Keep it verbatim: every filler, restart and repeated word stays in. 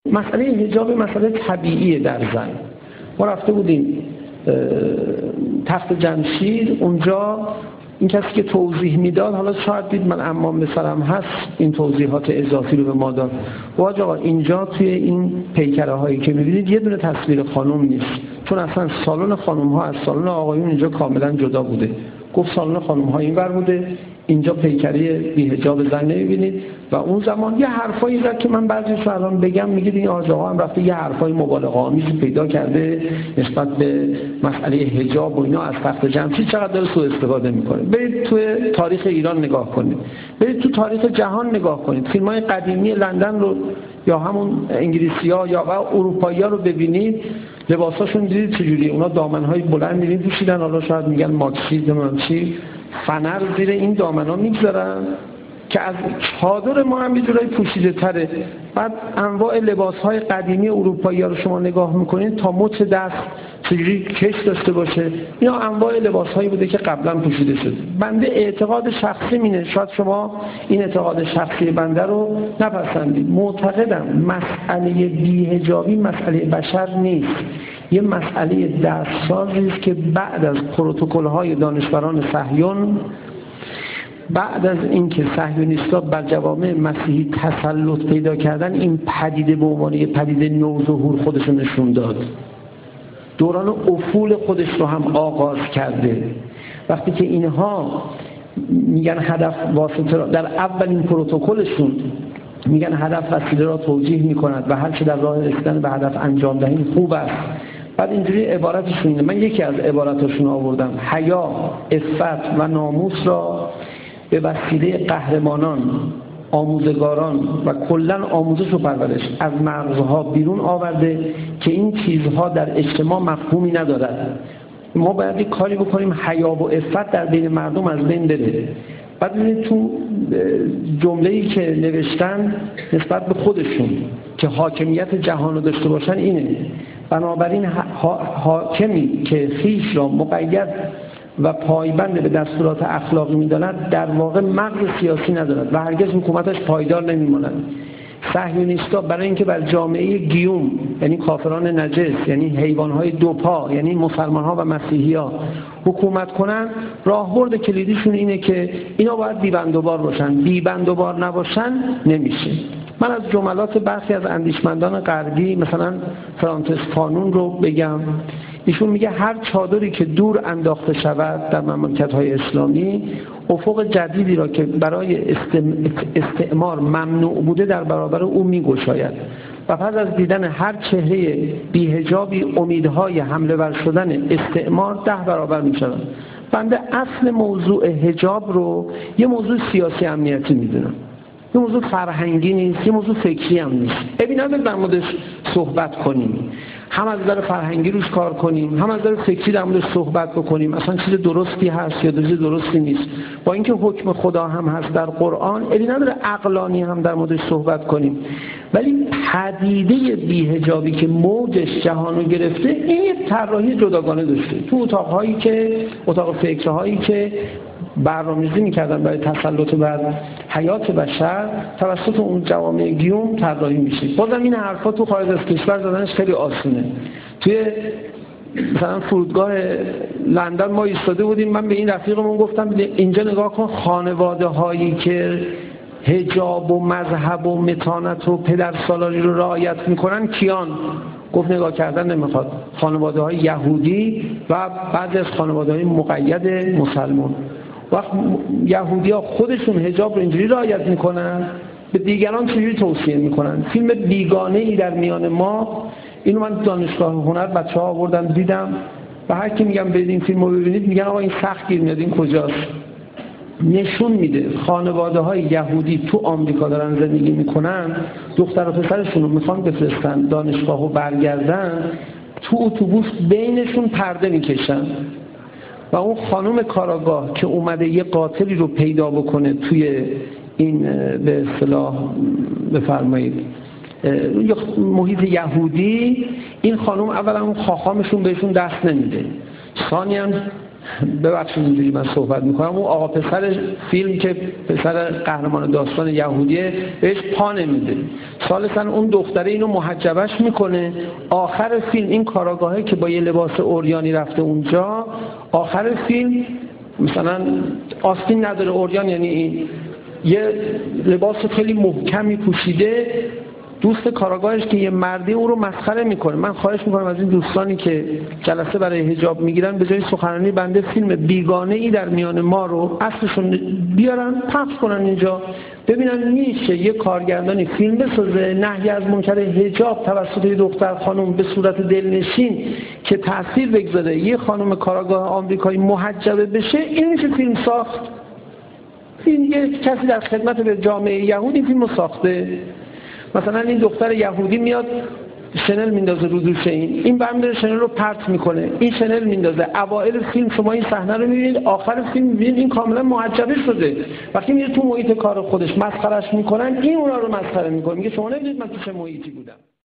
مسئله حجاب مسئله طبیعیه در زن. ما رفته بودیم تخت جمشید، اونجا این کسی که توضیح میداد، حالا شاید دید من عمام بسرم هست، این توضیحات اضافی رو به ما داد. واجه آقا اینجا توی این پیکره هایی که میبینید یه دونه تصویر خانم نیست، چون اصلا سالن خانم ها از سالن آقایون اینجا کاملا جدا بوده. گفت سالن خانم ها این ور بوده، اینجا پیکره بی حجاب زن نمیبینید. و اون زمان یه حرفایی زد که من بعضیش رو الان بگم میگید این آقا آقا هم رفته یه حرفای مبالغه آمیزی پیدا کرده نسبت به مسئله حجاب و اینا از تخت جمشید، چقدر داره سوء استفاده میکنه. برید توی تاریخ ایران نگاه کنید، برید تو تاریخ جهان نگاه کنید، فیلم‌های قدیمی لندن رو یا همون انگلیسی‌ها یا اروپایی‌ها رو ببینید، لباساشون دیدید چجوریه. اونا دامن‌های بلند می‌بینید پوشیدن، حالا شاید میگن ماکسیسم هم چی، فنر زیر این دامن‌ها می‌گذارن که از چادر ما هم یه جورایی پوشیده تره. بعد انواع لباس‌های قدیمی اروپایی‌ها رو شما نگاه می‌کنید تا مچ دست چجوری کش داشته باشه، اینا انواع لباس‌هایی بوده که قبلا پوشیده شده. بنده اعتقاد شخصی مینه، شاید شما این اعتقاد شخصی بنده رو نپسندید، معتقدم مسئله بی‌حجابی مسئله بشر نیست، یه مسئله دستسازی است که بعد از پروتکل‌های دانشوران صهیون، بعد از اینکه صهیونیست‌ها بر جوامع مسیحی تسلط پیدا کردن، این پدیده به عنوان یه پدیده نوظهور خودش رو نشون داد، دوران افول خودش رو هم آغاز کرده. وقتی که اینها میگن هدف واسطه را در اولین پروتکلشون میگن هدف وسیله را توجیه میکند و هر چه در راه رسیدن به هدف انجام دهیم خوب است، بعد اینجوری عبارتشون اینه، من یکی از عباراتشون آوردم، حیا، عفت و ناموس را به وسیله قهرمانان، آموزگاران و کلن آموزش و پرورش از مغزها بیرون آورده که این چیزها در اجتماع مفهومی ندارد. ما باید یک کاری بکنیم حیا و عفت در بین مردم از بین بره. بعد ببینید تو جمله‌ای که نوشتن نسبت به خودشون که حاکمیت جهان رو داشته باشن اینه، بنابراین حاکمی که خویش را مقید و پایبند به دستورات اخلاقی می‌داند در واقع مغز سیاسی ندارد و هرگز حکومتش پایدار نمی‌ماند. صهیونیست‌ها برای اینکه بر جامعه گیوم، یعنی کافران نجس، یعنی حیوان‌های دوپا، یعنی مسلمان‌ها و مسیحی‌ها حکومت کنن، راهبرد کلیدیشون اینه که اینا باید بی‌بندوبار باشن، بی‌بندوبار نباشن نمیشه. من از جملات برخی از اندیشمندان غربی مثلا فرانسیس فانون رو بگم، ایشون میگه هر چادری که دور انداخته شود در مملکت‌های اسلامی، افق جدیدی را که برای استعمار ممنوع بوده در برابر او میگشاید و پس از دیدن هر چهره بی‌حجابی امیدهای حمله ور شدن استعمار ده برابر میشود. بنده اصل موضوع حجاب رو یه موضوع سیاسی امنیتی میدونم، یه موضوع فرهنگی نیست، یه موضوع فکری هم نیست. ببین اگه در موردش صحبت کنیم، هم از نظر فرهنگی روش کار کنیم، هم از نظر فکری در موردش صحبت بکنیم، اصلا چیز درستی هست یا چیز درستی نیست، با اینکه حکم خدا هم هست در قرآن، ببین نداره عقلانی هم در موردش صحبت کنیم. ولی پدیده بی‌حجابی که موجش جهان رو گرفته، این یه طراحی جداگانه داشته. تو اتاق‌هایی که اتاق فکرهایی که برنامه‌ریزی می‌کردن برای تسلط بر حیات بشر توسط اون جوامع گیوم طراحی میشه. بازم این حرفا تو خارج از کشور زدنش خیلی آسونه. توی مثلا فرودگاه لندن ما ایستاده بودیم، من به این رفیقمون گفتم اینجا نگاه کن، خانواده‌هایی که حجاب و مذهب و متانت و پدرسالاری رو رعایت میکنن کیان؟ گفت نگاه کردن نمیخواد، خانواده‌های یهودی و بعضی از خانواده‌های مقید مسلمان. وقت یهودی‌ها خودشون حجاب رو اینجوری رعایت میکنن، به دیگران چجوری توصیه میکنن؟ فیلم بیگانه‌ای در میان ما، اینو من دانشگاه هنر بچه‌ها آوردن دیدم و هر کی میگم برید این فیلمو ببینید میگن آقا این سخت گیر میاد، این کجاست؟ نشون میده خانواده‌های یهودی تو آمریکا دارن زندگی میکنن، دختر و پسرشون رو میخوان بفرستن دانشگاه و برگردن، تو اتوبوس بینشون پرده میکشن و اون خانم کاراگاه که اومده یه قاتلی رو پیدا بکنه توی این به اصطلاح بفرمایید محیط یهودی، این خانم اولا اون خاخامشون بهشون دست نمیده، ثانیاً ببخشید اینجوری من صحبت میکنم، اون آقا پسر فیلم که پسر قهرمان داستان یهودیه بهش پا نمیده، ثالثا اون دختره اینو محجبش میکنه، آخر فیلم این کاراگاهه که با یه لباس عریانی رفته اونجا، آخر فیلم مثلا آستین نداره، عریان یعنی این یه لباس خیلی محکمی پوشیده، دوست کاراگاهش که یه مردی اون رو مسخره میکنه. من خواهش میکنم از این دوستانی که جلسه برای حجاب میگیرن به جای سخنرانی بنده فیلم بیگانه ای در میان ما رو اصلشون بیارن پخش کنن اینجا، ببینن میشه یه کارگردانی فیلم بسازه نهی از منکر حجاب توسط یه دختر خانم به صورت دلنشین که تاثیر بگذاره یه خانم کاراگاه آمریکایی محجبه بشه، این میشه فیلم ساخت. این یه کسی در خدمت به جامعه یهودی فیلمو ساخته، مثلا این دختر یهودی میاد شنل میندازه رو دوش این این برمی‌داره شنل رو پرت میکنه، این شنل میندازه، اوائل فیلم شما این صحنه رو میبینید، آخر فیلم میبینید این کاملا محجبه شده. وقتی میره تو محیط کار خودش مسخرهش میکنن، این اونا رو مسخره میکنه، میگه شما نمیدونید من تو چه محیطی بودم.